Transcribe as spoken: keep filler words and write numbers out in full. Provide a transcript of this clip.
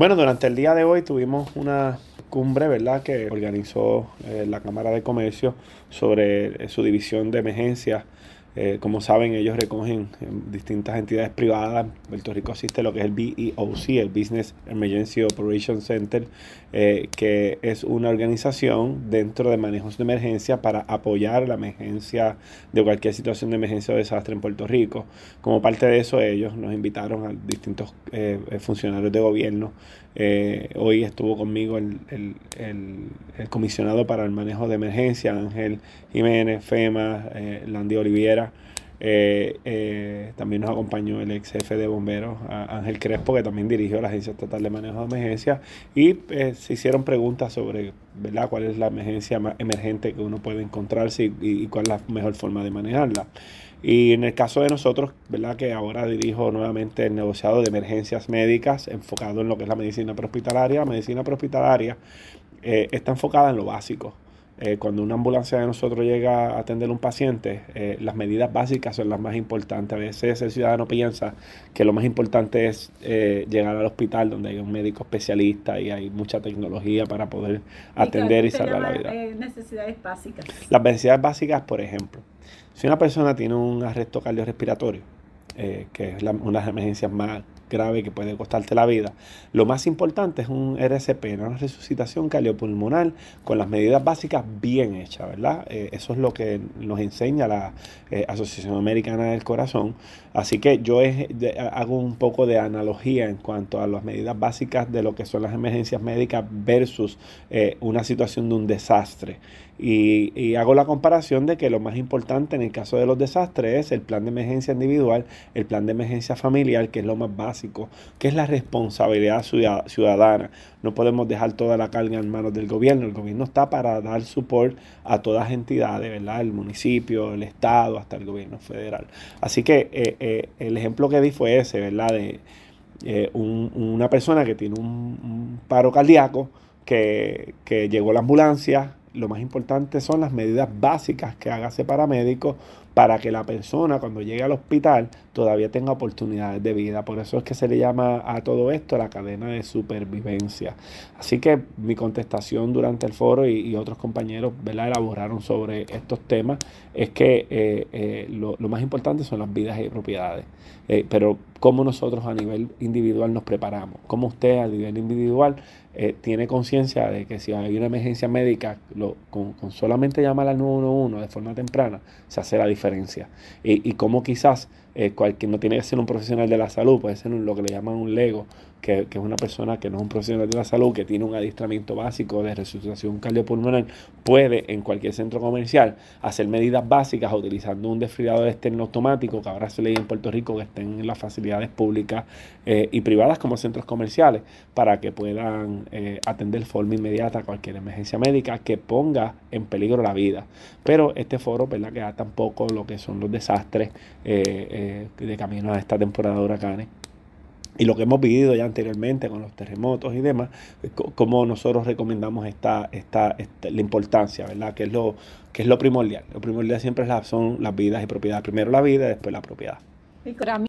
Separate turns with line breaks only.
Bueno, durante el día de hoy tuvimos una cumbre, ¿verdad?, que organizó eh, la Cámara de Comercio sobre eh, su división de emergencias. Eh, como saben, ellos recogen en distintas entidades privadas. En Puerto Rico existe lo que es el B E O C, el Business Emergency Operations Center, eh, que es una organización dentro de manejos de emergencia para apoyar la emergencia de cualquier situación de emergencia o desastre en Puerto Rico. Como parte de eso, ellos nos invitaron a distintos eh, funcionarios de gobierno. Eh, hoy estuvo conmigo el, el, el, el comisionado para el manejo de emergencia, Ángel Jiménez, FEMA, eh, Landy Oliviera. Eh, eh, también nos acompañó el ex jefe de bomberos, Ángel Crespo, que también dirigió la Agencia Estatal de Manejo de Emergencias, y eh, se hicieron preguntas sobre, ¿verdad?, cuál es la emergencia más emergente que uno puede encontrarse y, y cuál es la mejor forma de manejarla. Y en el caso de nosotros, ¿verdad?, que ahora dirijo nuevamente el negociado de emergencias médicas enfocado en lo que es la medicina prehospitalaria. La medicina prehospitalaria eh, está enfocada en lo básico. Eh, cuando una ambulancia de nosotros llega a atender a un paciente, eh, las medidas básicas son las más importantes. A veces el ciudadano piensa que lo más importante es eh, llegar al hospital donde hay un médico especialista y hay mucha tecnología para poder atender y, y salvar la vida.
Eh, necesidades básicas.
Las necesidades básicas, por ejemplo, si una persona tiene un arresto cardiorrespiratorio, eh, que es la, una de las emergencias más grave que puede costarte la vida, lo más importante es un R C P, una resucitación cardiopulmonar con las medidas básicas bien hechas, ¿verdad? Eh, eso es lo que nos enseña la eh, Asociación Americana del Corazón. Así que yo es, de, hago un poco de analogía en cuanto a las medidas básicas de lo que son las emergencias médicas versus eh, una situación de un desastre. Y, y hago la comparación de que lo más importante en el caso de los desastres es el plan de emergencia individual, el plan de emergencia familiar, que es lo más básico, que es la responsabilidad ciudadana. No podemos dejar toda la carga en manos del gobierno. El gobierno está para dar support a todas las entidades, ¿verdad? El municipio, el estado, hasta el gobierno federal. Así que eh, eh, el ejemplo que di fue ese, ¿verdad? De eh, un, una persona que tiene un, un paro cardíaco, que, que llegó a la ambulancia. Lo más importante son las medidas básicas que haga ese paramédico para que la persona cuando llegue al hospital todavía tenga oportunidades de vida. Por eso es que se le llama a todo esto la cadena de supervivencia. Así que mi contestación durante el foro y, y otros compañeros, ¿verdad?, elaboraron sobre estos temas, es que eh, eh, lo, lo más importante son las vidas y propiedades. Eh, pero cómo nosotros a nivel individual nos preparamos, cómo usted a nivel individual eh, tiene conciencia de que si hay una emergencia médica, lo, con, con solamente llamar al nueve uno uno de forma temprana, se hace la diferencia. Y, y cómo quizás eh, cualquier, no tiene que ser un profesional de la salud, puede ser un, lo que le llaman un lego, que, que es una persona que no es un profesional de la salud, que tiene un adiestramiento básico de resucitación cardiopulmonar, puede en cualquier centro comercial hacer medidas básicas utilizando un desfibrilador externo automático, que ahora se lee en Puerto Rico, que estén en las facilidades públicas eh, y privadas como centros comerciales, para que puedan eh, atender de forma inmediata a cualquier emergencia médica que ponga en peligro la vida. Pero este foro, ¿verdad?, que da tampoco lo que son los desastres eh, eh, de camino a esta temporada de huracanes. Y lo que hemos vivido ya anteriormente con los terremotos y demás, como nosotros recomendamos esta, esta, esta, la importancia, ¿verdad?, que es lo, que es lo primordial. Lo primordial siempre es la, son las vidas y propiedades. Primero la vida, después la propiedad.
Y para mí